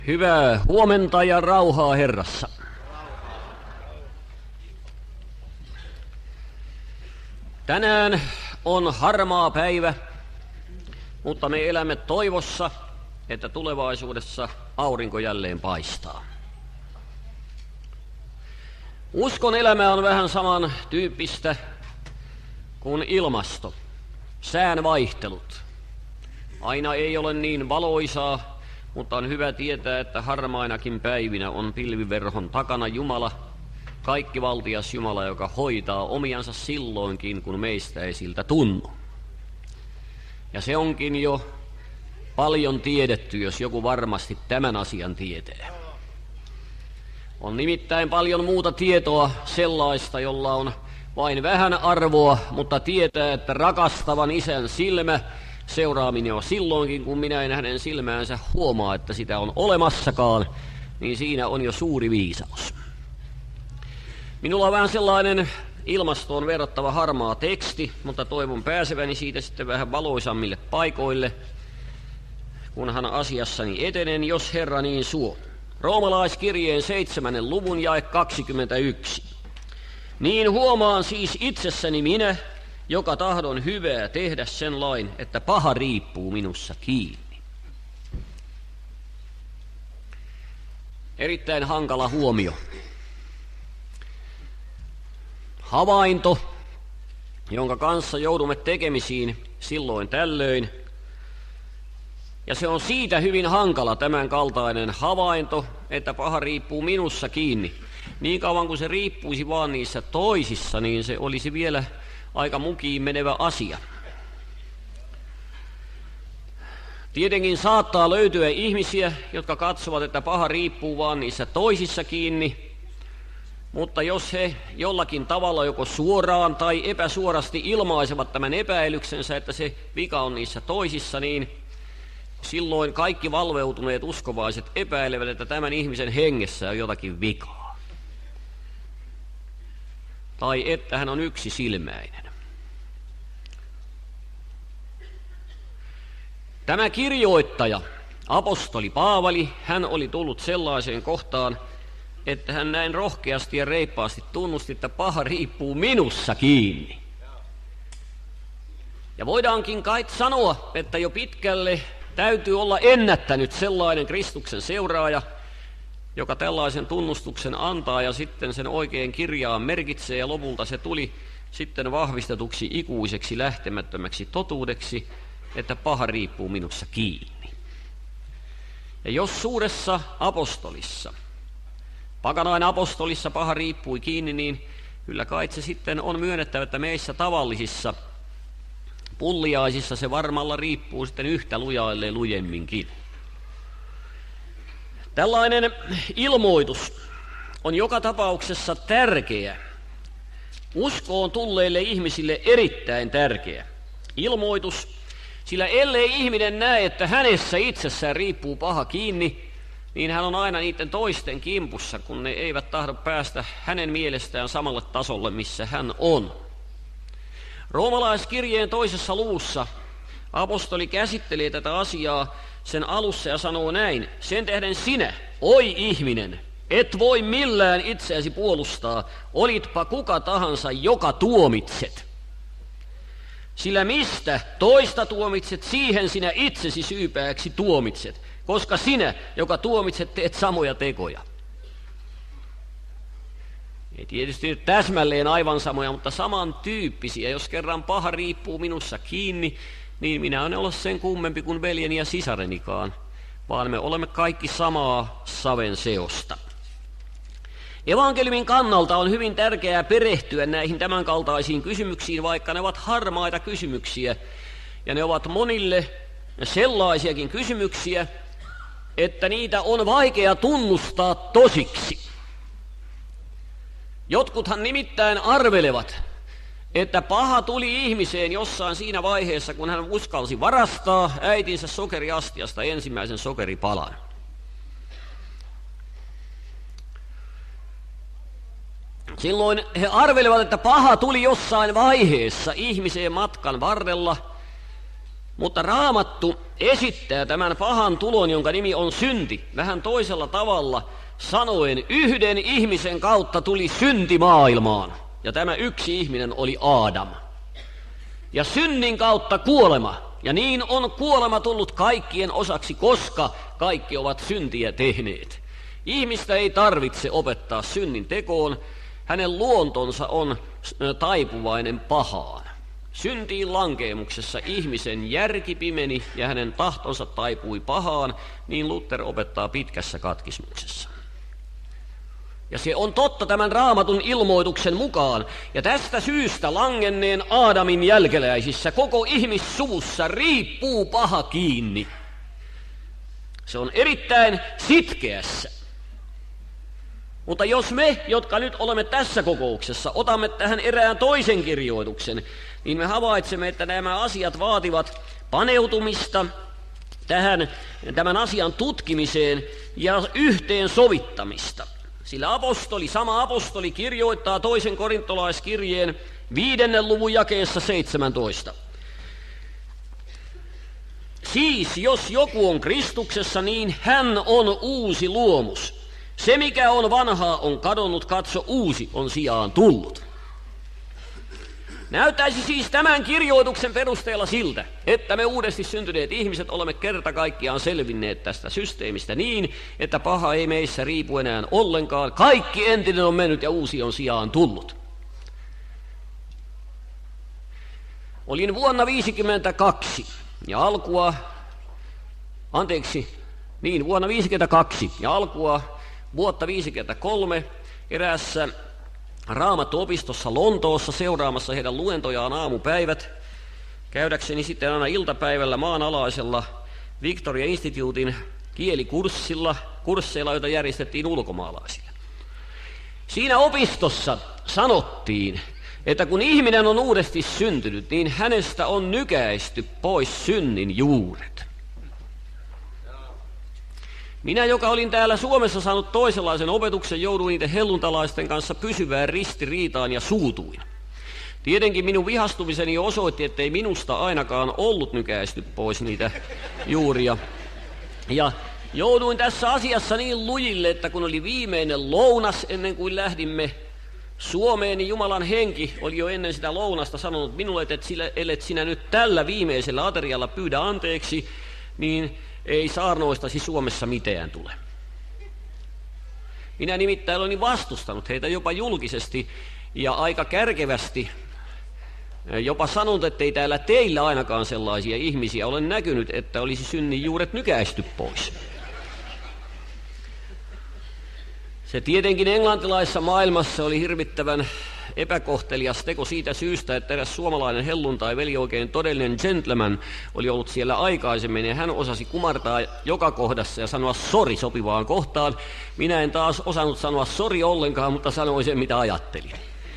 Hyvää huomenta ja rauhaa Herrassa. Tänään on harmaa päivä, mutta me elämme toivossa, että tulevaisuudessa aurinko jälleen paistaa. Uskon elämä on vähän saman tyyppistä kuin ilmasto, sään vaihtelut. Aina ei ole niin valoisaa, mutta on hyvä tietää, että harmainakin päivinä on pilviverhon takana Jumala, kaikkivaltias Jumala, joka hoitaa omiansa silloinkin, kun meistä ei siltä tunnu. Ja se onkin jo paljon tiedetty, jos joku varmasti tämän asian tietää. On nimittäin paljon muuta tietoa sellaista, jolla on vain vähän arvoa, mutta tietää, että rakastavan isän silmä seuraa minua silloinkin, kun minä en hänen silmäänsä huomaa, että sitä on olemassakaan, niin siinä on jo suuri viisaus. Minulla on vähän sellainen ilmastoon verrattava harmaa teksti, mutta toivon pääseväni siitä sitten vähän valoisammille paikoille, kunhan asiassani etenen, jos Herra niin suo. Roomalaiskirjeen 7. luvun jae 21. Niin huomaan siis itsessäni minä, joka tahdon hyvää tehdä sen lain, että paha riippuu minussa kiinni. Erittäin hankala huomio. Havainto, jonka kanssa joudumme tekemisiin silloin tällöin. Ja se on siitä hyvin hankala tämän kaltainen havainto, että paha riippuu minussa kiinni. Niin kauan kuin se riippuisi vaan niissä toisissa, niin se olisi vielä aika mukiin menevä asia. Tietenkin saattaa löytyä ihmisiä, jotka katsovat, että paha riippuu vaan niissä toisissa kiinni, mutta jos he jollakin tavalla joko suoraan tai epäsuorasti ilmaisevat tämän epäilyksensä, että se vika on niissä toisissa, niin silloin kaikki valveutuneet uskovaiset epäilevät, että tämän ihmisen hengessä on jotakin vikaa. Tai että hän on yksisilmäinen. Tämä kirjoittaja, apostoli Paavali, hän oli tullut sellaiseen kohtaan, että hän näin rohkeasti ja reippaasti tunnusti, että paha riippuu minussa kiinni. Ja voidaankin kai sanoa, että jo pitkälle täytyy olla ennättänyt sellainen Kristuksen seuraaja, joka tällaisen tunnustuksen antaa ja sitten sen oikein kirjaan merkitsee, ja lopulta se tuli sitten vahvistetuksi ikuiseksi lähtemättömäksi totuudeksi, että paha riippuu minussa kiinni. Ja jos suuressa apostolissa, pakanain apostolissa paha riippui kiinni, niin kyllä kai se sitten on myönnettävä, että meissä tavallisissa pulliaisissa se varmalla riippuu sitten yhtä lujailleen lujemminkin. Tällainen ilmoitus on joka tapauksessa tärkeä. Uskoon tulleille ihmisille erittäin tärkeä ilmoitus, sillä ellei ihminen näe, että hänessä itsessään riippuu paha kiinni, niin hän on aina niiden toisten kimpussa, kun ne eivät tahdo päästä hänen mielestään samalle tasolle, missä hän on. Roomalaiskirjeen 2. luvussa apostoli käsittelee tätä asiaa sen alussa ja sanoo näin: sen tähden sinä, oi ihminen, et voi millään itseäsi puolustaa, olitpa kuka tahansa, joka tuomitset. Sillä mistä toista tuomitset, siihen sinä itsesi syypääksi tuomitset, koska sinä, joka tuomitset, teet samoja tekoja. Ei tietysti nyt täsmälleen aivan samoja, mutta samantyyppisiä. Jos kerran paha riippuu minussa kiinni, niin minä en ole sen kummempi kuin veljeni ja sisarenikaan, vaan me olemme kaikki samaa saven seosta. Evankeliumin kannalta on hyvin tärkeää perehtyä näihin tämänkaltaisiin kysymyksiin, vaikka ne ovat harmaita kysymyksiä, ja ne ovat monille sellaisiakin kysymyksiä, että niitä on vaikea tunnustaa tosiksi. Jotkuthan nimittäin arvelevat, että paha tuli ihmiseen jossain siinä vaiheessa, kun hän uskalsi varastaa äitinsä sokeriastiasta ensimmäisen sokeripalan. Silloin he arvelevat, että paha tuli jossain vaiheessa ihmiseen matkan varrella, Mutta Raamattu esittää tämän pahan tulon, jonka nimi on synti, vähän toisella tavalla sanoen, yhden ihmisen kautta tuli synti maailmaan. Ja tämä yksi ihminen oli Aadam. Ja synnin kautta kuolema. Ja niin on kuolema tullut kaikkien osaksi, koska kaikki ovat syntiä tehneet. Ihmistä ei tarvitse opettaa synnin tekoon. Hänen luontonsa on taipuvainen pahaan. Syntiin lankeemuksessa ihmisen järki pimeni ja hänen tahtonsa taipui pahaan, niin Luther opettaa pitkässä katkismuksessa. Ja se on totta tämän Raamatun ilmoituksen mukaan. Ja tästä syystä langenneen Aadamin jälkeläisissä koko ihmissuvussa riippuu paha kiinni. Se on erittäin sitkeässä. Mutta jos me, jotka nyt olemme tässä kokouksessa, otamme tähän erään toisen kirjoituksen, niin me havaitsemme, että nämä asiat vaativat paneutumista tämän asian tutkimiseen ja yhteensovittamista. Sillä sama apostoli kirjoittaa toisen korintolaiskirjeen 5. luvun jakeessa 17. Siis jos joku on Kristuksessa, niin hän on uusi luomus. Se mikä on vanhaa on kadonnut, katso uusi on sijaan tullut. Näyttäisi siis tämän kirjoituksen perusteella siltä, että me uudesti syntyneet ihmiset olemme kerta kaikkiaan selvinneet tästä systeemistä niin, että paha ei meissä riipu enää ollenkaan. Kaikki entinen on mennyt ja uusi on sijaan tullut. Olin vuonna 1952 ja vuonna 1952 ja alkua vuotta 1953 eräässä Raamattuopistossa Lontoossa seuraamassa heidän luentojaan aamupäivät, käydäkseni sitten aina iltapäivällä maanalaisella Victoria Institutein kursseilla, joita järjestettiin ulkomaalaisille. Siinä opistossa sanottiin, että kun ihminen on uudesti syntynyt, niin hänestä on nykäisty pois synnin juuret. Minä, joka olin täällä Suomessa saanut toisenlaisen opetuksen, jouduin niiden helluntalaisten kanssa pysyvään ristiriitaan ja suutuin. Tietenkin minun vihastumiseni osoitti, ettei minusta ainakaan ollut nykäisty pois niitä juuria. Ja jouduin tässä asiassa niin lujille, että kun oli viimeinen lounas ennen kuin lähdimme Suomeen, niin Jumalan henki oli jo ennen sitä lounasta sanonut minulle, että ellet sinä nyt tällä viimeisellä aterialla pyydä anteeksi, niin ei saarnoistasi Suomessa mitään tule. Minä nimittäin olin vastustanut heitä jopa julkisesti ja aika kärkevästi, jopa sanonut, ettei täällä teillä ainakaan sellaisia ihmisiä ole näkynyt, että olisi synnin juuret nykäisty pois. Se tietenkin englantilaisessa maailmassa oli hirvittävän epäkohtelias teko siitä syystä, että eräs suomalainen helluntai-veli, oikein todellinen gentleman, oli ollut siellä aikaisemmin ja hän osasi kumartaa joka kohdassa ja sanoa sori sopivaan kohtaan. Minä en taas osannut sanoa sori ollenkaan, mutta sanoin sen mitä ajattelin.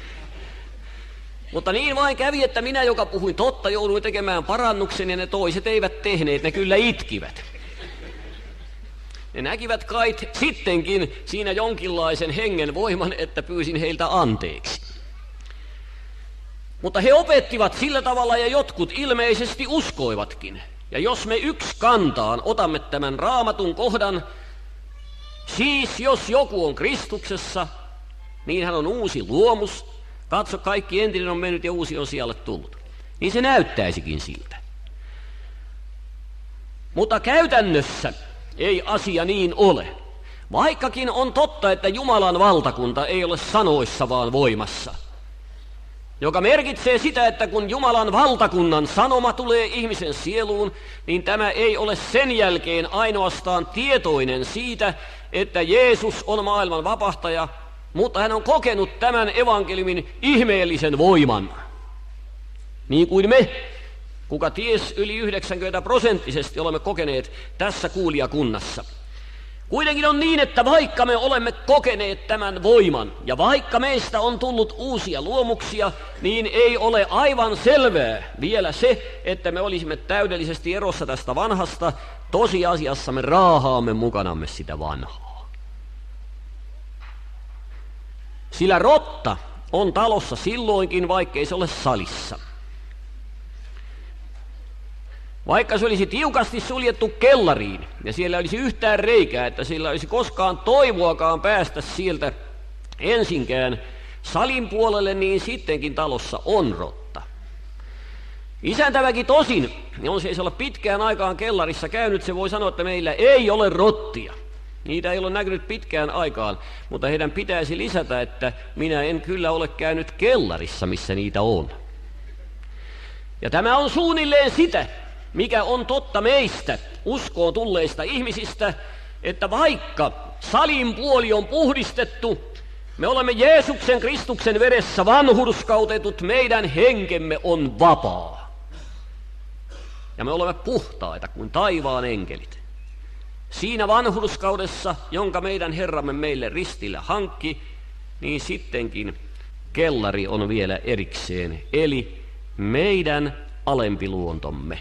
Mutta niin vain kävi, että minä, joka puhuin totta, jouduin tekemään parannuksen ja ne toiset eivät tehneet, ne kyllä itkivät. Ne näkivät kai sittenkin siinä jonkinlaisen hengen voiman, että pyysin heiltä anteeksi. Mutta he opettivat sillä tavalla ja jotkut ilmeisesti uskoivatkin. Ja jos me yksi kantaan otamme tämän Raamatun kohdan, siis jos joku on Kristuksessa, niin hän on uusi luomus. Katso, kaikki entinen on mennyt ja uusi on sijalle tullut. Niin se näyttäisikin siltä. Mutta käytännössä ei asia niin ole. Vaikkakin on totta, että Jumalan valtakunta ei ole sanoissa vaan voimassa. Joka merkitsee sitä, että kun Jumalan valtakunnan sanoma tulee ihmisen sieluun, niin tämä ei ole sen jälkeen ainoastaan tietoinen siitä, että Jeesus on maailman vapahtaja, mutta hän on kokenut tämän evankeliumin ihmeellisen voiman. Niin kuin me, kuka ties yli 90% olemme kokeneet tässä kuulijakunnassa. Kuitenkin on niin, että vaikka me olemme kokeneet tämän voiman ja vaikka meistä on tullut uusia luomuksia, niin ei ole aivan selvää vielä se, että me olisimme täydellisesti erossa tästä vanhasta. Tosiasiassa me raahaamme mukanamme sitä vanhaa. Sillä rotta on talossa silloinkin, vaikkei se ole salissa. Vaikka se olisi tiukasti suljettu kellariin ja siellä olisi yhtään reikää, että sillä olisi koskaan toivoakaan päästä sieltä ensinkään salin puolelle, niin sittenkin talossa on rotta. Isäntäväki tosin, on se ei olla pitkään aikaan kellarissa käynyt, se voi sanoa, että meillä ei ole rottia. Niitä ei ole näkynyt pitkään aikaan, mutta heidän pitäisi lisätä, että minä en kyllä ole käynyt kellarissa, missä niitä on. Ja tämä on suunnilleen sitä, mikä on totta meistä, uskoon tulleista ihmisistä, että vaikka salin puoli on puhdistettu, me olemme Jeesuksen Kristuksen veressä vanhurskautetut, meidän henkemme on vapaa. Ja me olemme puhtaita kuin taivaan enkelit. Siinä vanhurskaudessa, jonka meidän Herramme meille ristillä hankki, niin sittenkin kellari on vielä erikseen, eli meidän alempi luontomme.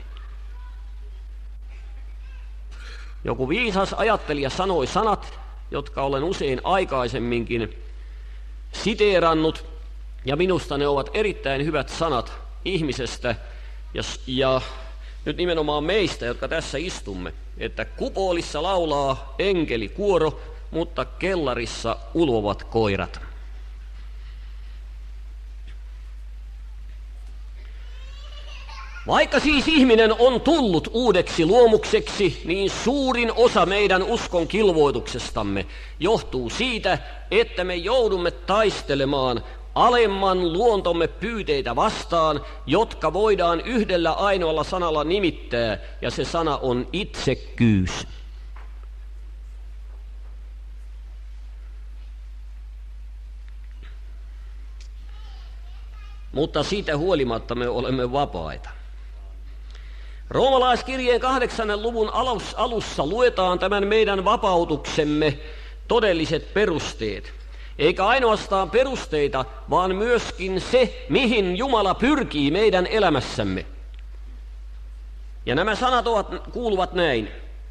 Joku viisas ajattelija sanoi sanat, jotka olen usein aikaisemminkin siteerannut, ja minusta ne ovat erittäin hyvät sanat ihmisestä ja nyt nimenomaan meistä, jotka tässä istumme, että kupoolissa laulaa enkelikuoro, mutta kellarissa ulvovat koirat. Vaikka siis ihminen on tullut uudeksi luomukseksi, niin suurin osa meidän uskon kilvoituksestamme johtuu siitä, että me joudumme taistelemaan alemman luontomme pyyteitä vastaan, jotka voidaan yhdellä ainoalla sanalla nimittää, ja se sana on itsekkyys. Mutta siitä huolimatta me olemme vapaita. Roomalaiskirjeen 8. luvun alussa luetaan tämän meidän vapautuksemme todelliset perusteet. Eikä ainoastaan perusteita, vaan myöskin se, mihin Jumala pyrkii meidän elämässämme. Ja nämä sanat kuuluvat näin.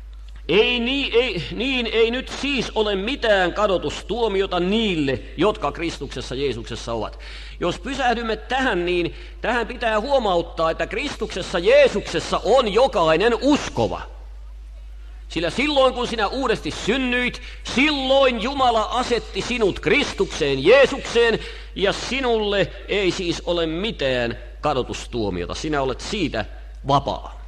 Ei nyt siis ole mitään kadotustuomiota niille, jotka Kristuksessa Jeesuksessa ovat. Jos pysähdymme tähän, niin tähän pitää huomauttaa, että Kristuksessa Jeesuksessa on jokainen uskova. Sillä silloin, kun sinä uudesti synnyit, silloin Jumala asetti sinut Kristukseen Jeesukseen, ja sinulle ei siis ole mitään kadotustuomiota. Sinä olet siitä vapaa.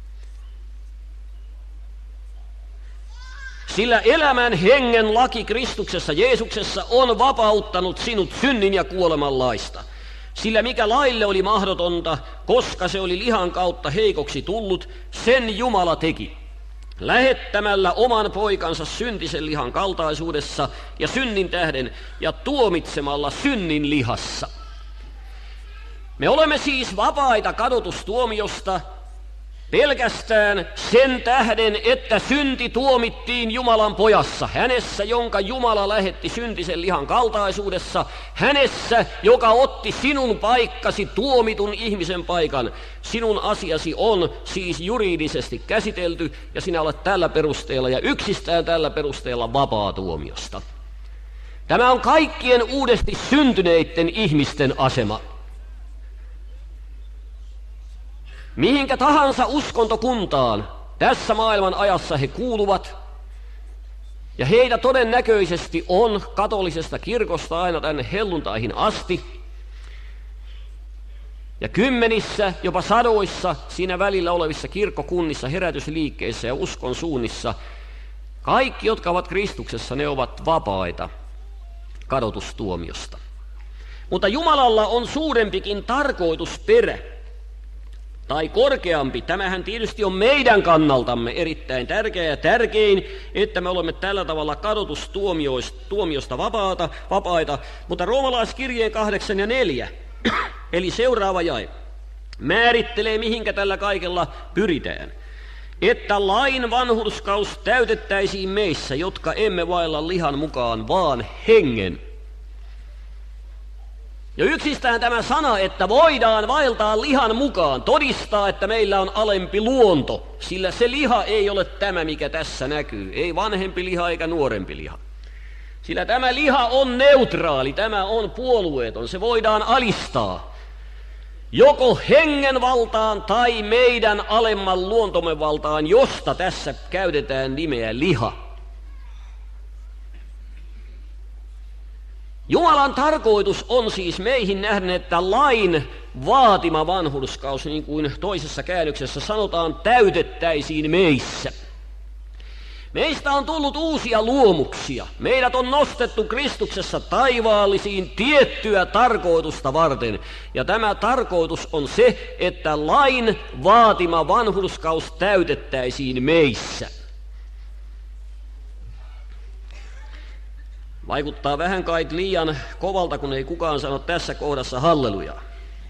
Sillä elämän hengen laki Kristuksessa Jeesuksessa on vapauttanut sinut synnin ja kuoleman laista. Sillä mikä laille oli mahdotonta, koska se oli lihan kautta heikoksi tullut, sen Jumala teki, lähettämällä oman poikansa syntisen lihan kaltaisuudessa ja synnin tähden ja tuomitsemalla synnin lihassa. Me olemme siis vapaita kadotustuomiosta pelkästään sen tähden, että synti tuomittiin Jumalan pojassa, hänessä, jonka Jumala lähetti syntisen lihan kaltaisuudessa, hänessä, joka otti sinun paikkasi, tuomitun ihmisen paikan. Sinun asiasi on siis juridisesti käsitelty, ja sinä olet tällä perusteella ja yksistään tällä perusteella vapaa tuomiosta. Tämä on kaikkien uudesti syntyneiden ihmisten asema. Mihinkä tahansa uskontokuntaan tässä maailman ajassa he kuuluvat, ja heitä todennäköisesti on katolisesta kirkosta aina tänne helluntaihin asti, ja kymmenissä, jopa sadoissa siinä välillä olevissa kirkkokunnissa, herätysliikkeissä ja uskon suunnissa, kaikki, jotka ovat Kristuksessa, ne ovat vapaita kadotustuomiosta. Mutta Jumalalla on suurempikin tarkoitusperä, tai korkeampi. Tämähän tietysti on meidän kannaltamme erittäin tärkeä ja tärkein, että me olemme tällä tavalla kadotustuomiosta vapaita, mutta Roomalaiskirjeen 8 ja 4, eli seuraava jae, määrittelee, mihinkä tällä kaikella pyritään. Että lain vanhurskaus täytettäisiin meissä, jotka emme vailla lihan mukaan, vaan hengen. Ja yksistään tämä sana, että voidaan vaeltaa lihan mukaan, todistaa, että meillä on alempi luonto, sillä se liha ei ole tämä, mikä tässä näkyy. Ei vanhempi liha eikä nuorempi liha. Sillä tämä liha on neutraali, tämä on puolueeton, se voidaan alistaa. joko hengen valtaan tai meidän alemman luontomme valtaan, josta tässä käytetään nimeä liha. Jumalan tarkoitus on siis meihin nähdä, että lain vaatima vanhurskaus, niin kuin toisessa käännöksessä sanotaan, täytettäisiin meissä. Meistä on tullut uusia luomuksia. Meidät on nostettu Kristuksessa taivaallisiin tiettyä tarkoitusta varten. Ja tämä tarkoitus on se, että lain vaatima vanhurskaus täytettäisiin meissä. Vaikuttaa vähän kai liian kovalta, kun ei kukaan sano tässä kohdassa hallelujaa.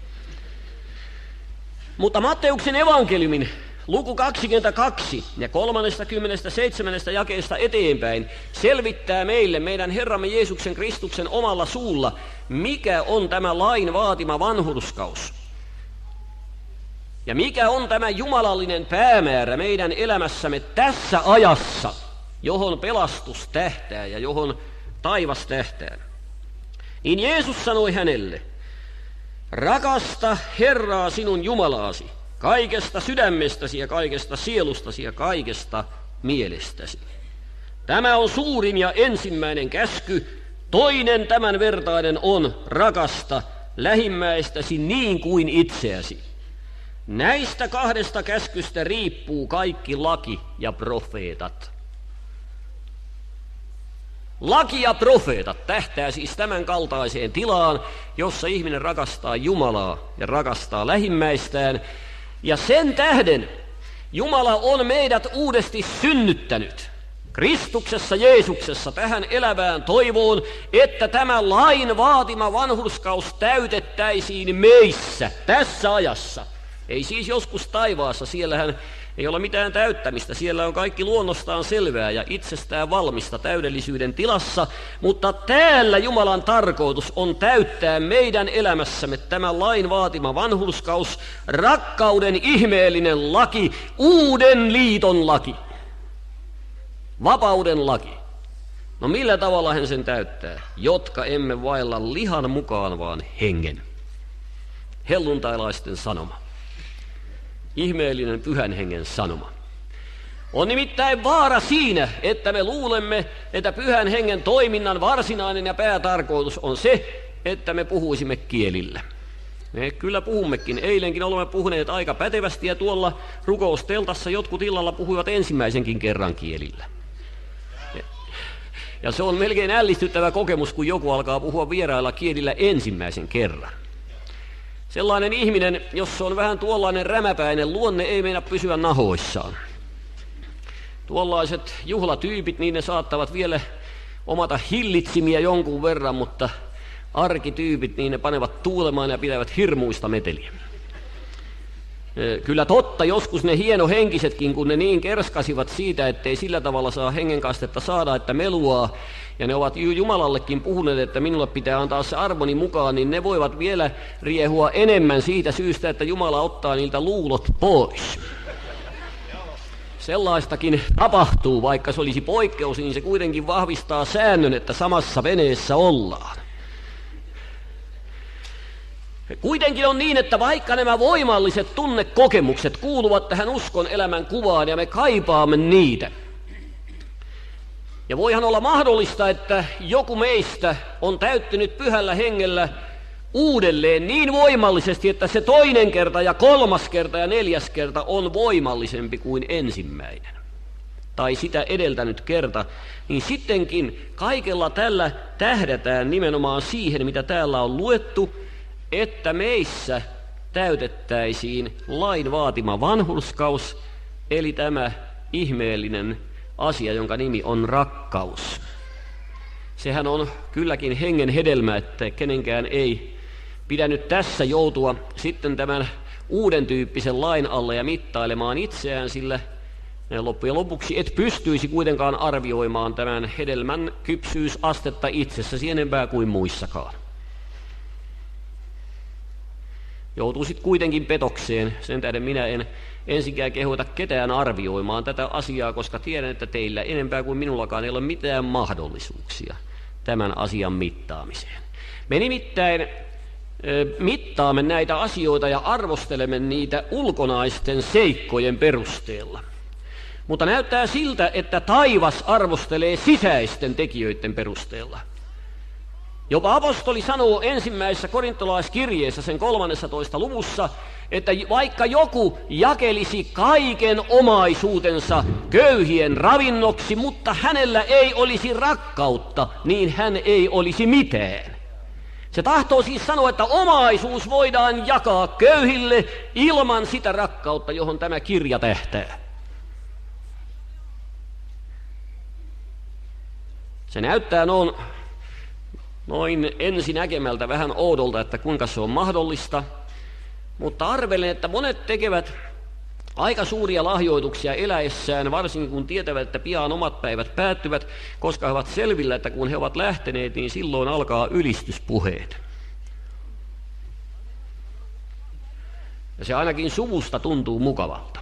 Mutta Matteuksen evankeliumin luku 22 ja 37 jakeesta eteenpäin selvittää meille meidän Herramme Jeesuksen Kristuksen omalla suulla, mikä on tämä lain vaatima vanhurskaus. Ja mikä on tämä jumalallinen päämäärä meidän elämässämme tässä ajassa, johon pelastus tähtää ja johon taivas tähtää. Niin Jeesus sanoi hänelle, rakasta Herraa sinun Jumalaasi kaikesta sydämestäsi ja kaikesta sielustasi ja kaikesta mielestäsi. Tämä on suurin ja ensimmäinen käsky. Toinen tämän vertainen on rakasta lähimmäistäsi niin kuin itseäsi. Näistä kahdesta käskystä riippuu kaikki laki ja profeetat. Laki ja profeetat tähtää siis tämän kaltaiseen tilaan, jossa ihminen rakastaa Jumalaa ja rakastaa lähimmäistään. Ja sen tähden Jumala on meidät uudesti synnyttänyt Kristuksessa Jeesuksessa tähän elävään toivoon, että tämä lain vaatima vanhurskaus täytettäisiin meissä tässä ajassa. Ei siis joskus taivaassa, siellähän ei ole mitään täyttämistä, siellä on kaikki luonnostaan selvää ja itsestään valmista täydellisyyden tilassa, mutta täällä Jumalan tarkoitus on täyttää meidän elämässämme tämä lain vaatima vanhurskaus, rakkauden ihmeellinen laki, uuden liiton laki, vapauden laki. No millä tavalla hän sen täyttää? Jotka emme vailla lihan mukaan, vaan hengen. Helluntailaisten sanoma. Ihmeellinen pyhän hengen sanoma. On nimittäin vaara siinä, että me luulemme, että pyhän hengen toiminnan varsinainen ja päätarkoitus on se, että me puhuisimme kielillä. Me kyllä puhummekin. Eilenkin olemme puhuneet aika pätevästi ja tuolla rukousteltassa jotkut illalla puhuivat ensimmäisenkin kerran kielillä. Ja se on melkein ällistyttävä kokemus, kun joku alkaa puhua vierailla kielillä ensimmäisen kerran. Sellainen ihminen, jos on vähän tuollainen rämäpäinen luonne, ei meinaa pysyä nahoissaan. Tuollaiset juhlatyypit, niin ne saattavat vielä omata hillitsimiä jonkun verran, mutta arkityypit, niin ne panevat tuulemaan ja pitävät hirmuista meteliä. Kyllä totta, joskus ne hienohenkisetkin, kun ne niin kerskasivat siitä, ettei sillä tavalla saa hengenkastetta saada, että meluaa, ja ne ovat Jumalallekin puhuneet, että minulle pitää antaa se armoni mukaan, niin ne voivat vielä riehua enemmän siitä syystä, että Jumala ottaa niiltä luulot pois. Sellaistakin tapahtuu, vaikka se olisi poikkeus, niin se kuitenkin vahvistaa säännön, että samassa veneessä ollaan. Kuitenkin on niin, että vaikka nämä voimalliset tunnekokemukset kuuluvat tähän uskon elämän kuvaan ja me kaipaamme niitä, ja voihan olla mahdollista, että joku meistä on täyttynyt pyhällä hengellä uudelleen niin voimallisesti, että se toinen kerta ja kolmas kerta ja neljäs kerta on voimallisempi kuin ensimmäinen. Tai sitä edeltänyt kerta, niin sittenkin kaikella tällä tähdätään nimenomaan siihen, mitä täällä on luettu, että meissä täytettäisiin lain vaatima vanhurskaus, eli tämä ihmeellinen asia, jonka nimi on rakkaus. Sehän on kylläkin hengen hedelmä, että kenenkään ei pidä nyt tässä joutua sitten tämän uuden tyyppisen lain alle ja mittailemaan itseään, sillä loppujen lopuksi et pystyisi kuitenkaan arvioimaan tämän hedelmän kypsyysastetta itsessäsi enempää kuin muissakaan. Joutuisit kuitenkin petokseen, sen tähden minä en ensinkään kehota ketään arvioimaan tätä asiaa, koska tiedän, että teillä enempää kuin minullakaan ei ole mitään mahdollisuuksia tämän asian mittaamiseen. Me nimittäin mittaamme näitä asioita ja arvostelemme niitä ulkonaisten seikkojen perusteella. Mutta näyttää siltä, että taivas arvostelee sisäisten tekijöiden perusteella. Jopa apostoli sanoo ensimmäisessä korintolaiskirjeessä sen 13. luvussa, että vaikka joku jakelisi kaiken omaisuutensa köyhien ravinnoksi, mutta hänellä ei olisi rakkautta, niin hän ei olisi mitään. Se tahtoo siis sanoa, että omaisuus voidaan jakaa köyhille ilman sitä rakkautta, johon tämä kirja tähtää. Se näyttää noin ensinäkemältä vähän oudolta, että kuinka se on mahdollista, mutta arvelen, että monet tekevät aika suuria lahjoituksia eläessään, varsinkin kun tietävät, että pian omat päivät päättyvät, koska he ovat selvillä, että kun he ovat lähteneet, niin silloin alkaa ylistyspuheet. Ja se ainakin suvusta tuntuu mukavalta.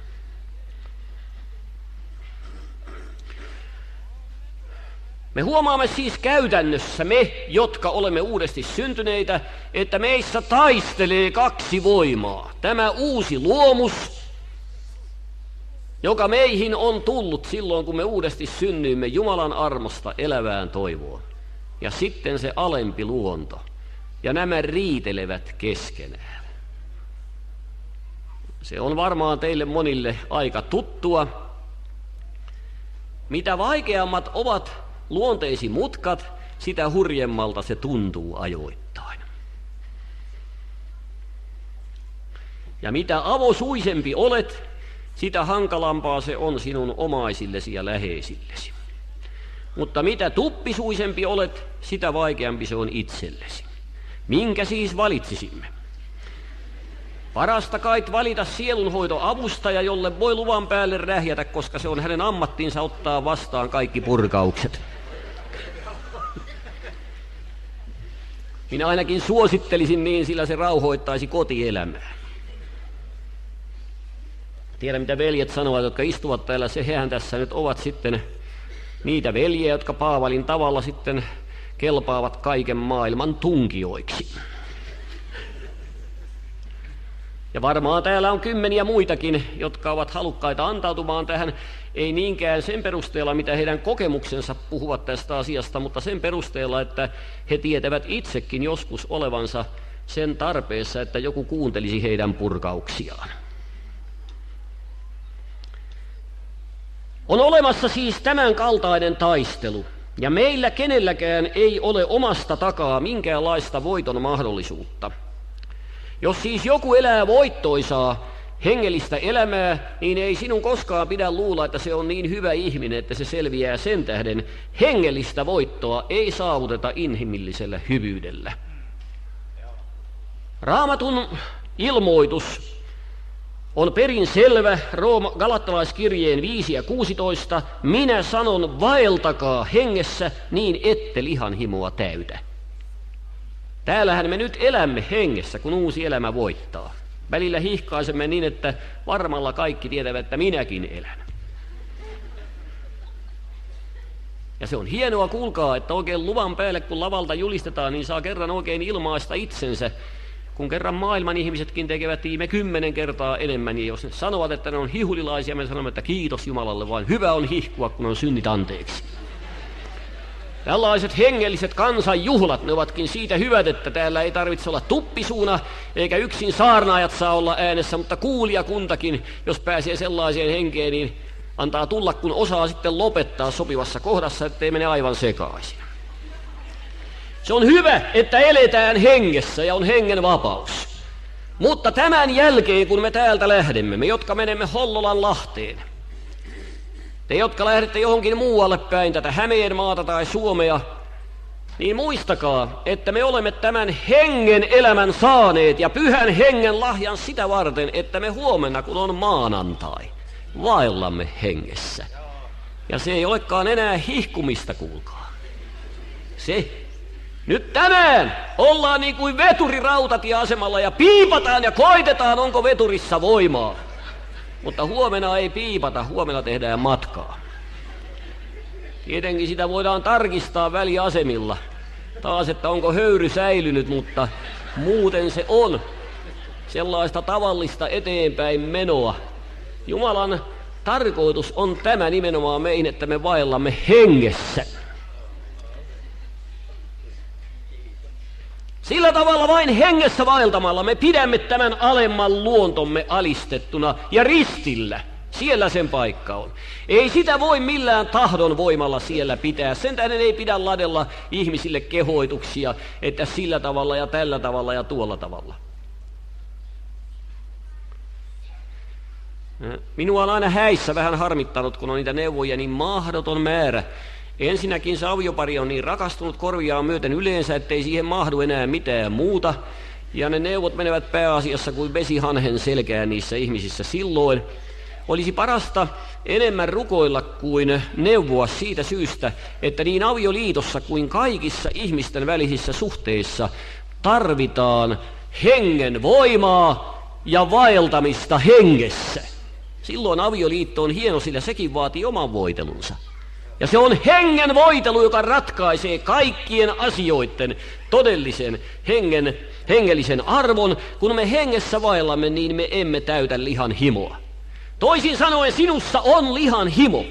Me huomaamme siis käytännössä, me, jotka olemme uudesti syntyneitä, että meissä taistelee kaksi voimaa. Tämä uusi luomus, joka meihin on tullut silloin, kun me uudesti synnyimme Jumalan armosta elävään toivoon. Ja sitten se alempi luonto. Ja nämä riitelevät keskenään. Se on varmaan teille monille aika tuttua. Mitä vaikeammat ovat luonteisi mutkat, sitä hurjemmalta se tuntuu ajoittain. Ja mitä avosuisempi olet, sitä hankalampaa se on sinun omaisillesi ja läheisillesi. Mutta mitä tuppisuisempi olet, sitä vaikeampi se on itsellesi. Minkä siis valitsisimme? Parasta kait valita sielunhoitoavustaja, jolle voi luvan päälle rähjätä, koska se on hänen ammattinsa ottaa vastaan kaikki purkaukset. Minä ainakin suosittelisin niin, sillä se rauhoittaisi kotielämää. Tiedän, mitä veljet sanovat, jotka istuvat täällä, hehän tässä nyt ovat sitten niitä veljiä, jotka Paavalin tavalla sitten kelpaavat kaiken maailman tunkijoiksi. Ja varmaan täällä on kymmeniä muitakin, jotka ovat halukkaita antautumaan tähän, ei niinkään sen perusteella, mitä heidän kokemuksensa puhuvat tästä asiasta, mutta sen perusteella, että he tietävät itsekin joskus olevansa sen tarpeessa, että joku kuuntelisi heidän purkauksiaan. On olemassa siis tämän kaltainen taistelu, ja meillä kenelläkään ei ole omasta takaa minkäänlaista voiton mahdollisuutta. Jos siis joku elää voittoisaa hengellistä elämää, niin ei sinun koskaan pidä luulla, että se on niin hyvä ihminen, että se selviää sen tähden. Hengellistä voittoa ei saavuteta inhimillisellä hyvyydellä. Raamatun ilmoitus on perin selvä, Galattalaiskirjeen 5 ja 16. Minä sanon, vaeltakaa hengessä, niin ette lihan himoa täytä. Täällähän me nyt elämme hengessä, kun uusi elämä voittaa. Välillä hihkaisemme niin, että varmalla kaikki tietävät, että minäkin elän. Ja se on hienoa, kuulkaa, että oikein luvan päälle, kun lavalta julistetaan, niin saa kerran oikein ilmaista itsensä. Kun kerran maailman ihmisetkin tekevät viime 10 kertaa enemmän, ja jos ne sanovat, että ne on hihulilaisia, me sanomme, että kiitos Jumalalle, vaan hyvä on hihkua, kun on synnit anteeksi. Tällaiset hengelliset kansanjuhlat, ne ovatkin siitä hyvät, että täällä ei tarvitse olla tuppisuuna, eikä yksin saarnaajat saa olla äänessä, mutta kuulijakuntakin, jos pääsee sellaiseen henkeen, niin antaa tulla, kun osaa sitten lopettaa sopivassa kohdassa, ettei mene aivan sekaisin. Se on hyvä, että eletään hengessä ja on hengen vapaus. Mutta tämän jälkeen, kun me täältä lähdemme, me jotka menemme Hollolan Lahteen, te, jotka lähdette johonkin muualle päin tätä Hämeenmaata tai Suomea, niin muistakaa, että me olemme tämän hengen elämän saaneet ja pyhän hengen lahjan sitä varten, että me huomenna, kun on maanantai, vaellamme hengessä. Ja se ei olekaan enää hihkumista, kuulkaa. Se. Nyt tänään ollaan niin kuin veturi rautatieasemalla ja piipataan ja koitetaan, onko veturissa voimaa. Mutta huomenna ei piipata, huomenna tehdään matkaa. Tietenkin sitä voidaan tarkistaa väliasemilla taas, että onko höyry säilynyt, mutta Muuten se on sellaista tavallista eteenpäin menoa. Jumalan tarkoitus on tämä nimenomaan meihin, että me vaellamme hengessä. Sillä tavalla vain hengessä vaeltamalla me pidämme tämän alemman luontomme alistettuna ja ristillä. Siellä sen paikka on. Ei sitä voi millään tahdon voimalla siellä pitää. Sen tähden ei pidä ladella ihmisille kehoituksia, että sillä tavalla ja tällä tavalla ja tuolla tavalla. Minua on aina häissä vähän harmittanut, kun on niitä neuvoja niin mahdoton määrä. Ensinnäkin se aviopari on niin rakastunut korviaan myöten yleensä, ettei siihen mahdu enää mitään muuta. Ja ne neuvot menevät pääasiassa kuin vesihanhen selkään niissä ihmisissä silloin. Olisi parasta enemmän rukoilla kuin neuvoa siitä syystä, että niin avioliitossa kuin kaikissa ihmisten välisissä suhteissa tarvitaan hengen voimaa ja vaeltamista hengessä. Silloin avioliitto on hieno, sillä sekin vaatii oman voitelunsa. Ja se on hengen voitelu, joka ratkaisee kaikkien asioiden todellisen hengellisen arvon. Kun me hengessä vaellamme, niin me emme täytä lihan himoa. Toisin sanoen sinussa on lihan himo.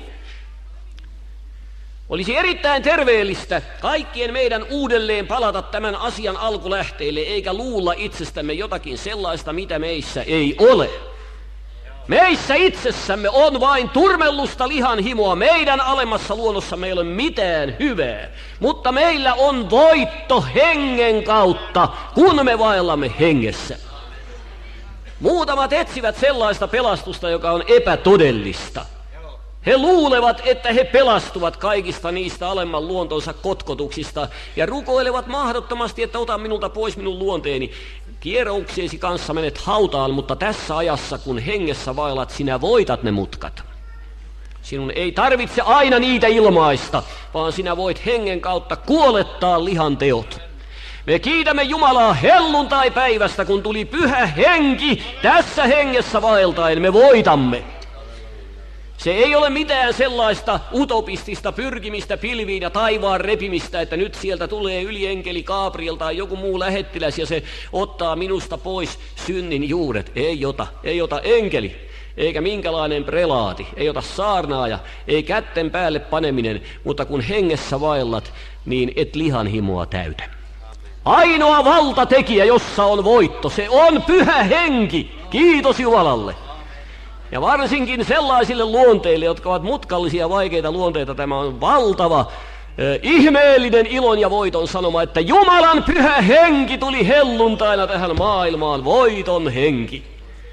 Olisi erittäin terveellistä kaikkien meidän uudelleen palata tämän asian alkulähteille, eikä luulla itsestämme jotakin sellaista, mitä meissä ei ole. Meissä itsessämme on vain turmellusta lihan himoa. Meidän alemmassa luonnossa meillä ei ole mitään hyvää, mutta meillä on voitto hengen kautta, kun me vaellamme hengessä. Muutamat etsivät sellaista pelastusta, joka on epätodellista. He luulevat, että he pelastuvat kaikista niistä alemman luontonsa kotkotuksista ja rukoilevat mahdottomasti, että ota minulta pois minun luonteeni. Kierouksiesi kanssa menet hautaan, mutta tässä ajassa, kun hengessä vaellat, sinä voitat ne mutkat. Sinun ei tarvitse aina niitä ilmaista, vaan sinä voit hengen kautta kuolettaa lihan teot. Me kiitämme Jumalaa helluntai-päivästä, kun tuli pyhä henki. Tässä hengessä vaeltaen me voitamme. Se ei ole mitään sellaista utopistista pyrkimistä pilviin ja taivaan repimistä, että nyt sieltä tulee ylienkeli Gabriel tai joku muu lähettiläs ja se ottaa minusta pois synnin juuret. Ei ota enkeli, eikä minkälainen prelaati, ei ota saarnaaja, ei kätten päälle paneminen, mutta kun hengessä vaellat, niin et lihan himoa täytä. Ainoa valtatekijä, jossa on voitto, se on pyhä henki. Kiitos Jumalalle. Ja varsinkin sellaisille luonteille, jotka ovat mutkallisia ja vaikeita luonteita, tämä on valtava, ihmeellinen ilon ja voiton sanoma, että Jumalan pyhä henki tuli helluntaina tähän maailmaan, voiton henki.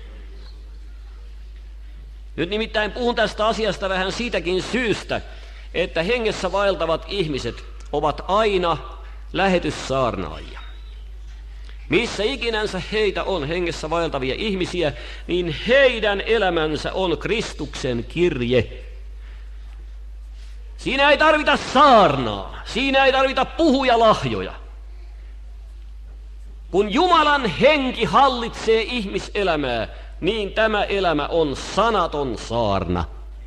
Nyt nimittäin puhun tästä asiasta vähän siitäkin syystä, että hengessä vaeltavat ihmiset ovat aina lähetyssaarnaajia. Missä ikinänsä heitä on hengessä vaeltavia ihmisiä, niin heidän elämänsä on Kristuksen kirje. Siinä ei tarvita saarnaa, siinä ei tarvita puhujalahjoja. Kun Jumalan henki hallitsee ihmiselämää, niin tämä elämä on sanaton saarna.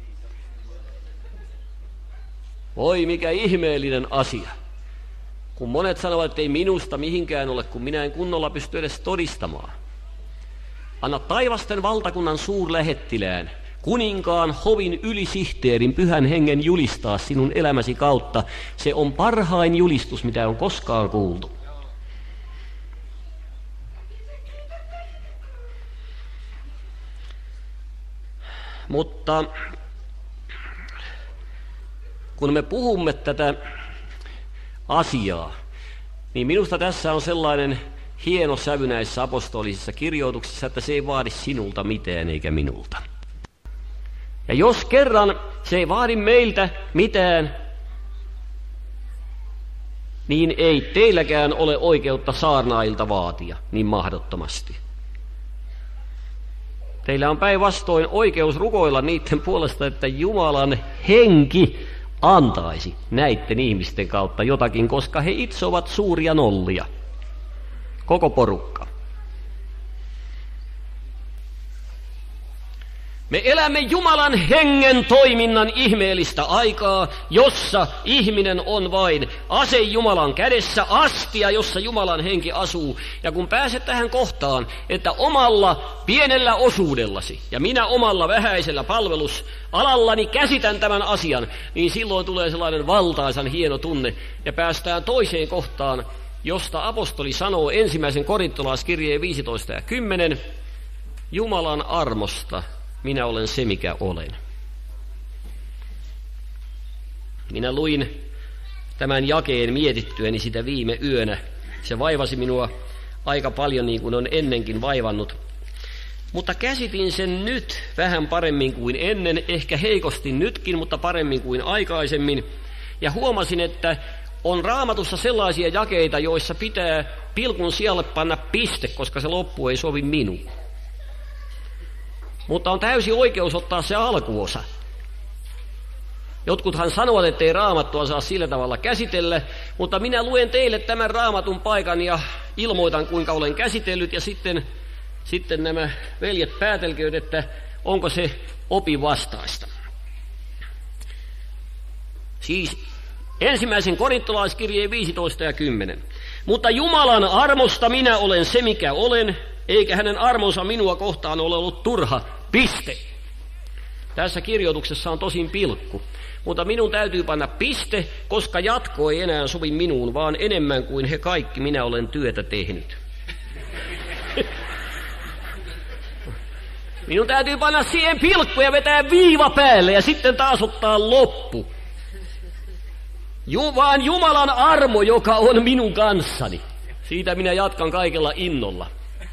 Voi mikä ihmeellinen asia. Kun monet sanovat, että ei minusta mihinkään ole, kun minä en kunnolla pysty edes todistamaan. Anna taivasten valtakunnan suurlähettilään, kuninkaan hovin ylisihteerin pyhän hengen julistaa sinun elämäsi kautta. Se on parhain julistus, mitä on koskaan kuultu. Mutta kun me puhumme tätä asiaa, niin minusta tässä on sellainen hieno sävy näissä apostolisissa kirjoituksissa, että se ei vaadi sinulta mitään eikä minulta. Ja jos kerran se ei vaadi meiltä mitään, niin ei teilläkään ole oikeutta saarnaajilta vaatia niin mahdottomasti. Teillä on päinvastoin oikeus rukoilla niiden puolesta, että Jumalan henki antaisi näiden ihmisten kautta jotakin, koska he itse ovat suuria nollia. Koko porukka. Me elämme Jumalan hengen toiminnan ihmeellistä aikaa, jossa ihminen on vain ase Jumalan kädessä, astia, jossa Jumalan henki asuu. Ja kun pääset tähän kohtaan, että omalla pienellä osuudellasi ja minä omalla vähäisellä palvelusalallani käsitän tämän asian, niin silloin tulee sellainen valtaisan hieno tunne ja päästään toiseen kohtaan, josta apostoli sanoo ensimmäisen korintolaiskirjeen 15 ja 10, Jumalan armosta minä olen se, mikä olen. Minä luin tämän jakeen mietittyäni sitä viime yönä. Se vaivasi minua aika paljon niin kuin on ennenkin vaivannut. Mutta käsitin sen nyt vähän paremmin kuin ennen, ehkä heikosti nytkin, mutta paremmin kuin aikaisemmin. Ja huomasin, että on Raamatussa sellaisia jakeita, joissa pitää pilkun sijalle panna piste, koska se loppu ei sovi minuun. Mutta on täysi oikeus ottaa se alkuosa. Jotkuthan sanovat, että ei Raamattua saa sillä tavalla käsitellä, mutta minä luen teille tämän Raamatun paikan ja ilmoitan, kuinka olen käsitellyt, ja sitten nämä veljet päätelkööt, että onko se opin vastaista. Siis ensimmäisen korintolaiskirjeen 15 ja 10. Mutta Jumalan armosta minä olen se, mikä olen, eikä hänen armonsa minua kohtaan ole ollut turha. Piste. Tässä kirjoituksessa on tosin pilkku, mutta minun täytyy panna piste, koska jatko ei enää sovi minuun, vaan enemmän kuin he kaikki minä olen työtä tehnyt. Minun täytyy panna siihen pilkku ja vetää viiva päälle ja sitten taas ottaa loppu. Vaan Jumalan armo, joka on minun kanssani. Siitä minä jatkan kaikella innolla.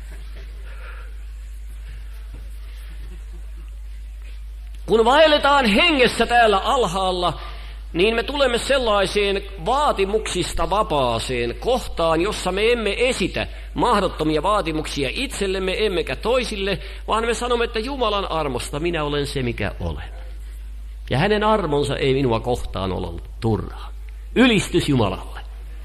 Kun vaelletaan hengessä täällä alhaalla, niin me tulemme sellaiseen vaatimuksista vapaaseen kohtaan, jossa me emme esitä mahdottomia vaatimuksia itsellemme emmekä toisille, vaan me sanomme, että Jumalan armosta minä olen se, mikä olen. Ja hänen armonsa ei minua kohtaan ole ollut turhaa. Ylistys Jumalalle.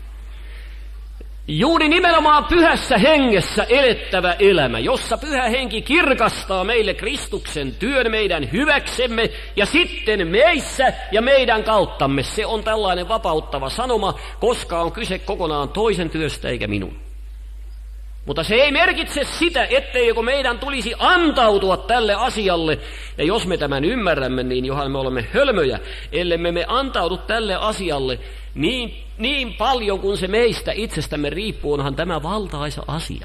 Juuri nimenomaan pyhässä hengessä elettävä elämä, jossa pyhä henki kirkastaa meille Kristuksen työn meidän hyväksemme ja sitten meissä ja meidän kauttamme. Se on tällainen vapauttava sanoma, koska on kyse kokonaan toisen työstä eikä minun. Mutta se ei merkitse sitä, etteikö meidän tulisi antautua tälle asialle. Ja jos me tämän ymmärrämme, niin johan me olemme hölmöjä, ellemme me antaudu tälle asialle niin paljon kuin se meistä itsestämme riippuu, onhan tämä valtaisa asia,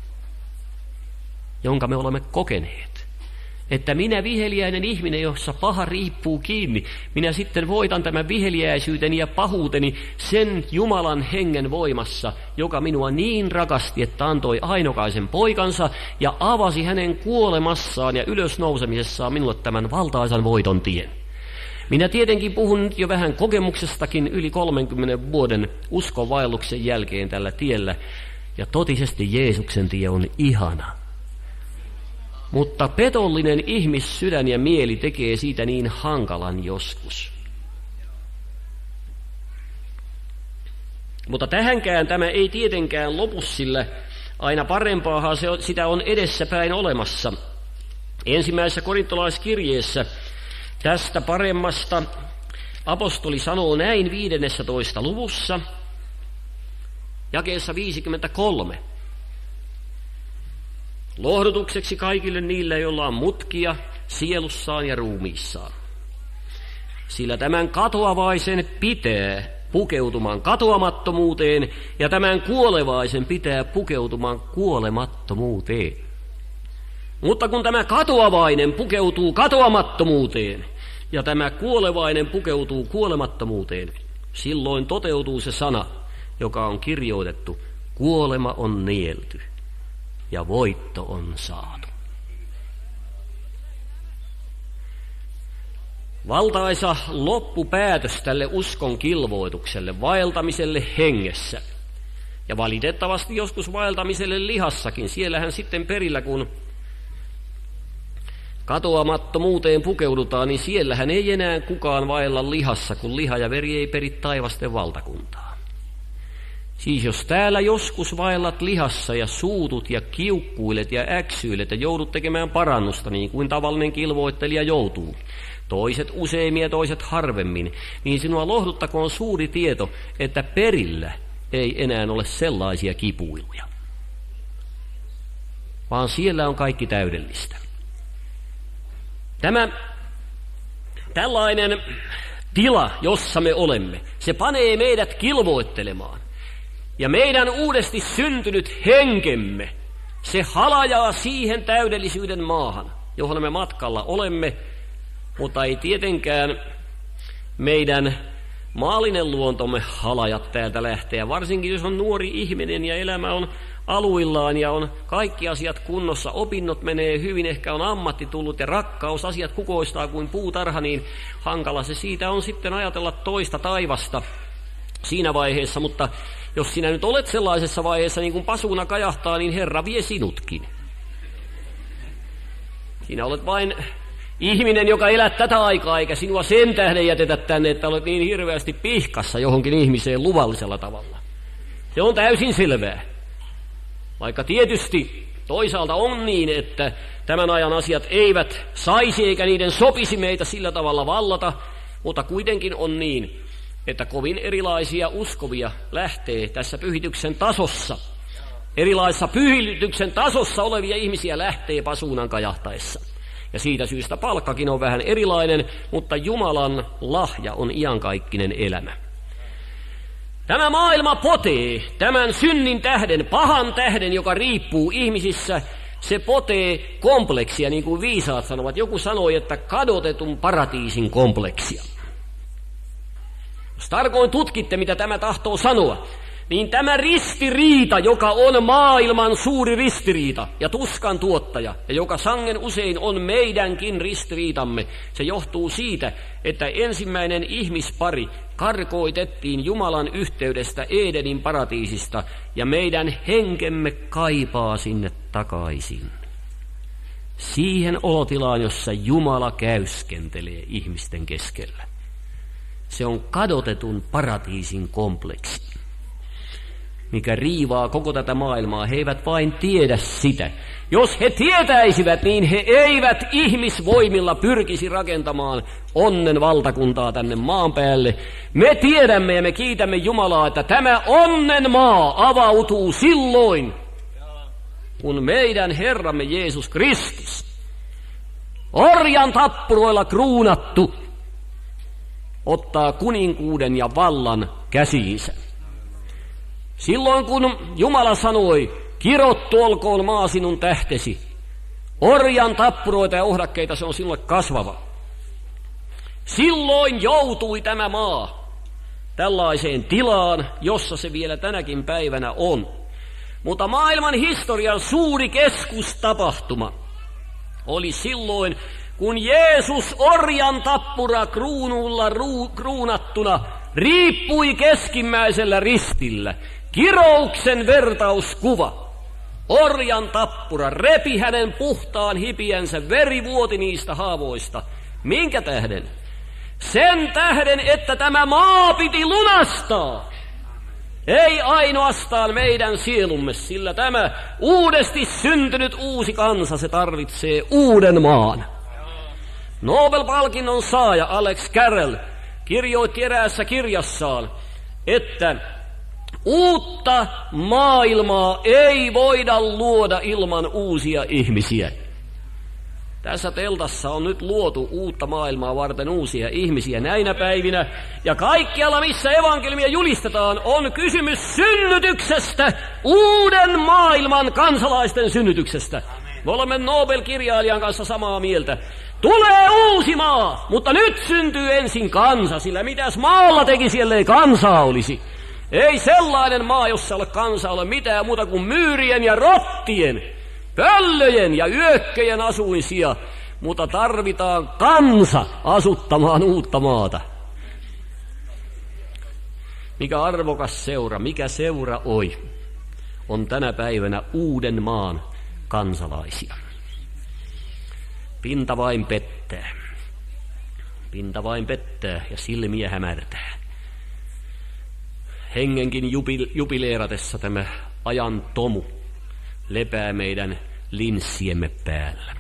jonka me olemme kokeneet. Että minä viheliäinen ihminen, jossa paha riippuu kiinni, minä sitten voitan tämän viheliäisyyteni ja pahuuteni sen Jumalan hengen voimassa, joka minua niin rakasti, että antoi ainokaisen poikansa ja avasi hänen kuolemassaan ja ylösnousemisessaan minulle tämän valtaisan voiton tien. Minä tietenkin puhun nyt jo vähän kokemuksestakin yli 30 vuoden uskonvaelluksen jälkeen tällä tiellä, ja totisesti Jeesuksen tie on ihana. Mutta petollinen ihmissydän ja mieli tekee siitä niin hankalan joskus. Mutta tähänkään tämä ei tietenkään lopu, sillä aina parempaahan sitä on edessäpäin olemassa. Ensimmäisessä korintolaiskirjeessä tästä paremmasta apostoli sanoo näin 15. luvussa, jakeessa 53. Lohdutukseksi kaikille niille, joilla on mutkia sielussaan ja ruumiissaan. Sillä tämän katoavaisen pitää pukeutumaan katoamattomuuteen ja tämän kuolevaisen pitää pukeutumaan kuolemattomuuteen. Mutta kun tämä katoavainen pukeutuu katoamattomuuteen ja tämä kuolevainen pukeutuu kuolemattomuuteen, silloin toteutuu se sana, joka on kirjoitettu: kuolema on nielty ja voitto on saatu. Valtaisa loppupäätös tälle uskon kilvoitukselle, vaeltamiselle hengessä. Ja valitettavasti joskus vaeltamiselle lihassakin. Siellähän sitten perillä, kun katoamattomuuteen pukeudutaan, niin siellähän ei enää kukaan vaella lihassa, kun liha ja veri ei peri taivasten valtakuntaa. Siis jos täällä joskus vaellat lihassa ja suutut ja kiukkuilet ja äksyilet ja joudut tekemään parannusta niin kuin tavallinen kilvoittelija joutuu, toiset useimmin ja toiset harvemmin, niin sinua lohduttakoon suuri tieto, että perillä ei enää ole sellaisia kipuiluja, vaan siellä on kaikki täydellistä. Tällainen tila, jossa me olemme, se panee meidät kilvoittelemaan. Ja meidän uudesti syntynyt henkemme, se halajaa siihen täydellisyyden maahan, johon me matkalla olemme, mutta ei tietenkään meidän maallinen luontomme halajat täältä lähteä, varsinkin jos on nuori ihminen ja elämä on aluillaan ja on kaikki asiat kunnossa, opinnot menee hyvin, ehkä on ammatti tullut ja rakkausasiat kukoistaa kuin puutarha, niin hankala se siitä on sitten ajatella toista taivasta siinä vaiheessa, mutta jos sinä nyt olet sellaisessa vaiheessa, niin kuin pasuuna kajahtaa, niin Herra vie sinutkin. Sinä olet vain ihminen, joka elät tätä aikaa, eikä sinua sen tähden jätetä tänne, että olet niin hirveästi pihkassa johonkin ihmiseen luvallisella tavalla. Se on täysin selvää. Vaikka tietysti toisaalta on niin, että tämän ajan asiat eivät saisi eikä niiden sopisi meitä sillä tavalla vallata, mutta kuitenkin on niin, että kovin erilaisia uskovia lähtee tässä pyhityksen tasossa. Erilaisessa pyhityksen tasossa olevia ihmisiä lähtee pasuunan kajahtaessa. Ja siitä syystä palkkakin on vähän erilainen, mutta Jumalan lahja on iankaikkinen elämä. Tämä maailma potee tämän synnin tähden, pahan tähden, joka riippuu ihmisissä. Se potee kompleksia, niin kuin viisaat sanovat. Joku sanoi, että kadotetun paratiisin kompleksia. Jos tarkoin tutkitte, mitä tämä tahtoo sanoa, niin tämä ristiriita, joka on maailman suuri ristiriita ja tuskan tuottaja, ja joka sangen usein on meidänkin ristiriitamme, se johtuu siitä, että ensimmäinen ihmispari karkoitettiin Jumalan yhteydestä Edenin paratiisista, ja meidän henkemme kaipaa sinne takaisin. Siihen olotilaan, jossa Jumala käyskentelee ihmisten keskellä. Se on kadotetun paratiisin kompleksi, mikä riivaa koko tätä maailmaa. He eivät vain tiedä sitä. Jos he tietäisivät, niin he eivät ihmisvoimilla pyrkisi rakentamaan onnen valtakuntaa tänne maan päälle. Me tiedämme ja me kiitämme Jumalaa, että tämä onnen maa avautuu silloin, kun meidän Herramme Jeesus Kristus, orjan tappuroilla kruunattu, ottaa kuninkuuden ja vallan käsiinsä. Silloin kun Jumala sanoi, kirottu olkoon maa sinun tähtesi, orjan tappuroita ja ohdakkeita se on sinulle kasvava. Silloin joutui tämä maa tällaiseen tilaan, jossa se vielä tänäkin päivänä on. Mutta maailman historian suuri keskustapahtuma oli silloin, kun Jeesus orjan tappura kruunulla kruunattuna riippui keskimmäisellä ristillä. Kirouksen vertauskuva. Orjan tappura repi hänen puhtaan hipiänsä, veri vuoti niistä haavoista. Minkä tähden? Sen tähden, että tämä maa piti lunastaa. Ei ainoastaan meidän sielumme, sillä tämä uudesti syntynyt uusi kansa, se tarvitsee uuden maan. Nobel-palkinnon saaja Alex Carrel kirjoitti eräässä kirjassaan, että uutta maailmaa ei voida luoda ilman uusia ihmisiä. Tässä teltassa on nyt luotu uutta maailmaa varten uusia ihmisiä näinä päivinä. Ja kaikkialla, missä evankeliumia julistetaan, on kysymys synnytyksestä, uuden maailman kansalaisten synnytyksestä. Me olemme Nobel-kirjailijan kanssa samaa mieltä. Tulee uusi maa, mutta nyt syntyy ensin kansa, sillä mitäs maalla tekisi, ellei kansaa olisi. Ei sellainen maa, jossa ole kansa, ole mitään muuta kuin myyrien ja rottien, pöllöjen ja yökköjen asuisia, mutta tarvitaan kansa asuttamaan uutta maata. Mikä arvokas seura, mikä seura on tänä päivänä uuden maan kansalaisia. Pinta vain pettää. Pinta vain pettää ja silmiä hämärtää. hengenkin jubileeratessa tämä ajan tomu lepää meidän linssiemme päällä.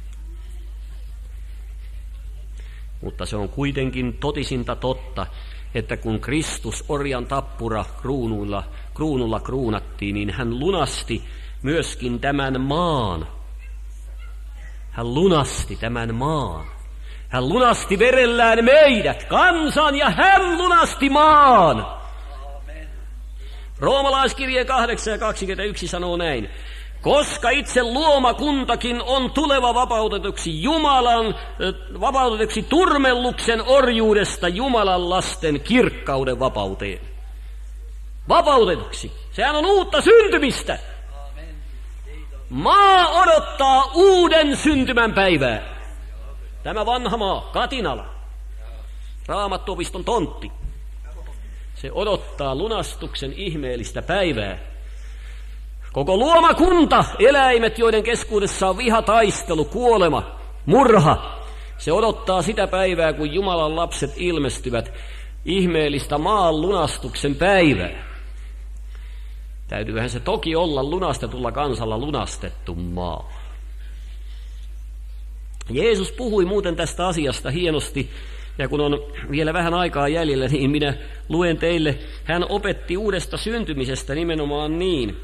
Mutta se on kuitenkin totisinta totta, että kun Kristus orjan tappura kruunulla kruunattiin, niin hän lunasti myöskin tämän maan. Hän lunasti tämän maan. Hän lunasti verellään meidät, kansan, ja hän lunasti maan. Roomalaiskirje 8:21 sanoo näin. Koska itse luomakuntakin on tuleva vapautetuksi turmelluksen orjuudesta Jumalan lasten kirkkauden vapauteen. Vapautetuksi. Sehän on uutta syntymistä. Maa odottaa uuden syntymän päivää. Tämä vanha maa, Katinala, Raamattuopiston tontti. Se odottaa lunastuksen ihmeellistä päivää. Koko luomakunta, eläimet, joiden keskuudessa on viha, taistelu, kuolema, murha, se odottaa sitä päivää, kun Jumalan lapset ilmestyvät, ihmeellistä maan lunastuksen päivää. Täytyyhän se toki olla lunastetulla kansalla lunastettu maa. Jeesus puhui muuten tästä asiasta hienosti, ja kun on vielä vähän aikaa jäljellä, niin minä luen teille. Hän opetti uudesta syntymisestä nimenomaan niin,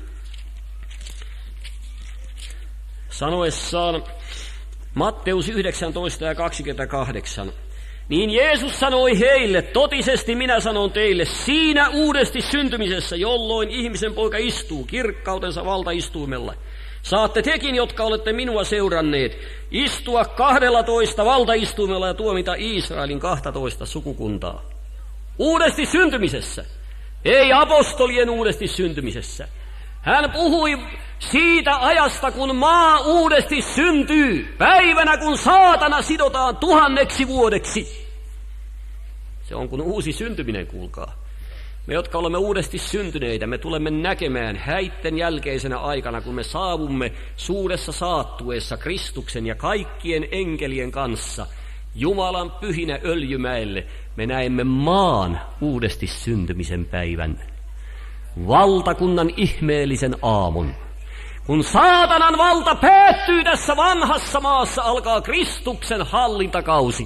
sanoessaan Matteus 19:28. Niin Jeesus sanoi heille, totisesti minä sanon teille, siinä uudesti syntymisessä, jolloin ihmisen poika istuu kirkkautensa valtaistuimella, saatte tekin, jotka olette minua seuranneet, istua 12 valtaistuimella ja tuomita Israelin 12 sukukuntaa. Uudesti syntymisessä, ei apostolien uudesti syntymisessä. Hän puhui siitä ajasta, kun maa uudesti syntyy, päivänä kun saatana sidotaan 1000 vuodeksi. Se on kun uusi syntyminen, kuulkaa. Me, jotka olemme uudesti syntyneitä, me tulemme näkemään häitten jälkeisenä aikana, kun me saavumme suuressa saattueessa Kristuksen ja kaikkien enkelien kanssa Jumalan pyhinä öljymäelle. Me näemme maan uudesti syntymisen päivän, valtakunnan ihmeellisen aamun. Kun saatanan valta päättyy tässä vanhassa maassa, alkaa Kristuksen hallintakausi.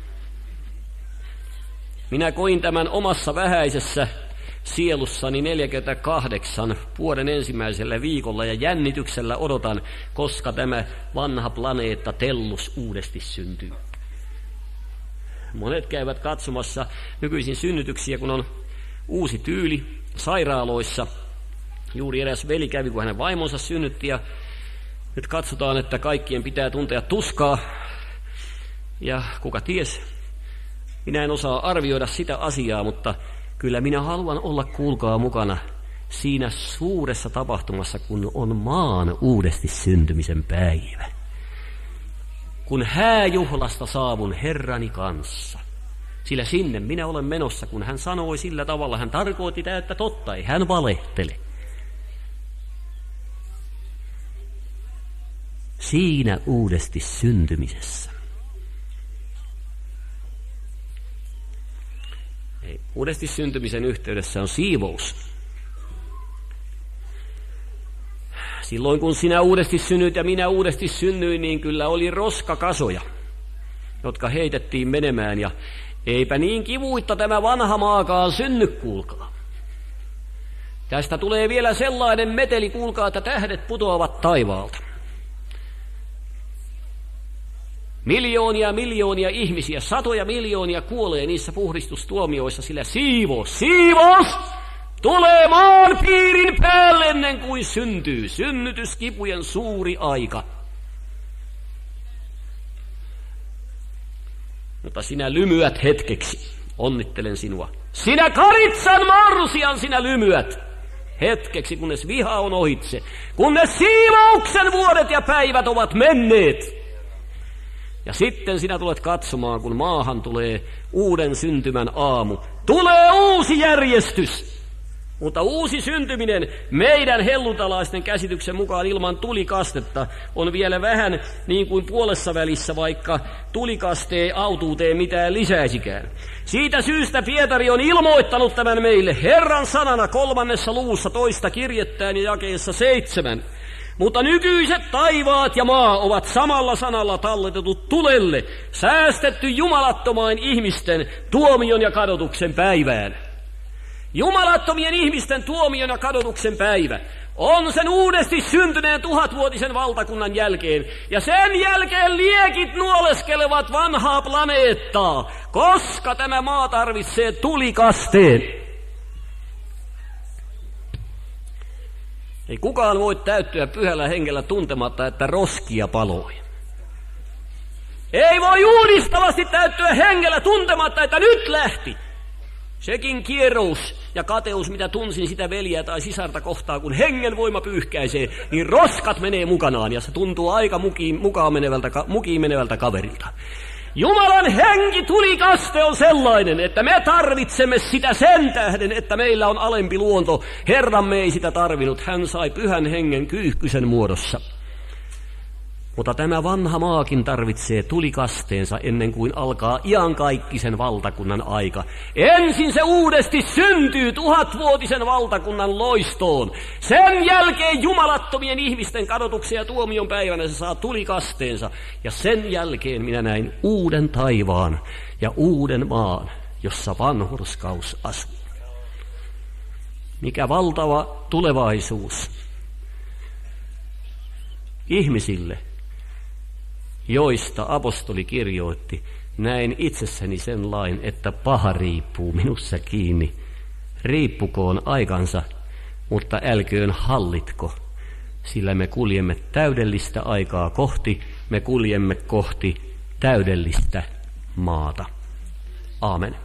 Minä koin tämän omassa vähäisessä sielussani 48 vuoden ensimmäisellä viikolla ja jännityksellä odotan, koska tämä vanha planeetta Tellus uudesti syntyy. Monet käyvät katsomassa nykyisin synnytyksiä, kun on uusi tyyli sairaaloissa. Juuri eräs veli kävi, kun hänen vaimonsa synnytti, ja nyt katsotaan, että kaikkien pitää tuntea tuskaa. Ja kuka ties, minä en osaa arvioida sitä asiaa, mutta kyllä minä haluan olla, kuulkaa, mukana siinä suuressa tapahtumassa, kun on maan uudesti syntymisen päivä. Kun hääjuhlasta saavun Herrani kanssa, sillä sinne minä olen menossa, kun hän sanoi sillä tavalla, hän tarkoitti täyttä totta, ei hän valehtele. Siinä uudesti syntymisessä. Uudesti syntymisen yhteydessä on siivous. Silloin kun sinä uudesti synnyit ja minä uudesti synnyin, niin kyllä oli roskakasoja, jotka heitettiin menemään, ja eipä niin kivuitta tämä vanha maakaan synny, kuulkaa. Tästä tulee vielä sellainen meteli, kuulkaa, että tähdet putoavat taivaalta. Miljoonia ihmisiä, 100 miljoonia kuolee niissä puhdistustuomioissa, sillä siivous tulee maan piirin päälle ennen kuin syntyy. Synnytyskipujen suuri aika. Mutta sinä lymyät hetkeksi, onnittelen sinua. Sinä Karitsan Marsian, sinä lymyät hetkeksi, kunnes viha on ohitse. Kunnes siivouksen vuodet ja päivät ovat menneet. Ja sitten sinä tulet katsomaan, kun maahan tulee uuden syntymän aamu. Tulee uusi järjestys. Mutta uusi syntyminen meidän hellutalaisten käsityksen mukaan ilman tulikastetta on vielä vähän niin kuin puolessa välissä, vaikka tulikaste ei autuuteen mitään lisäisikään. Siitä syystä Pietari on ilmoittanut tämän meille Herran sanana 3. luvussa 2. kirjettään ja jakeessa 7. Mutta nykyiset taivaat ja maa ovat samalla sanalla talletetut tulelle, säästetty jumalattomain ihmisten tuomion ja kadotuksen päivään. Jumalattomien ihmisten tuomion ja kadotuksen päivä on sen uudesti syntyneen 1000-vuotisen valtakunnan jälkeen. Ja sen jälkeen liekit nuoleskelevat vanhaa planeettaa, koska tämä maa tarvitsee tulikasteen. Ei kukaan voi täyttyä pyhällä hengellä tuntematta, että roskia paloi. Ei voi uudistavasti täyttyä hengellä tuntematta, että nyt lähti. Sekin kierous ja kateus, mitä tunsin sitä veljeä tai sisarta kohtaa, kun hengen voima pyyhkäisee, niin roskat menee mukanaan ja se tuntuu aika mukiin menevältä kaverilta. Jumalan henki tulikaste on sellainen, että me tarvitsemme sitä sen tähden, että meillä on alempi luonto. Herramme ei sitä tarvinnut, hän sai pyhän hengen kyyhkysen muodossa. Mutta tämä vanha maakin tarvitsee tulikasteensa ennen kuin alkaa iankaikkisen valtakunnan aika. Ensin se uudesti syntyy 1000-vuotisen valtakunnan loistoon. Sen jälkeen jumalattomien ihmisten kadotuksen ja tuomion päivänä se saa tulikasteensa. Ja sen jälkeen minä näin uuden taivaan ja uuden maan, jossa vanhurskaus asuu. Mikä valtava tulevaisuus ihmisille, joista apostoli kirjoitti, näin itsessäni sen lain, että paha riippuu minussa kiinni. Riippukoon aikansa, mutta älköön hallitko, sillä me kuljemme täydellistä aikaa kohti, me kuljemme kohti täydellistä maata. Aamen.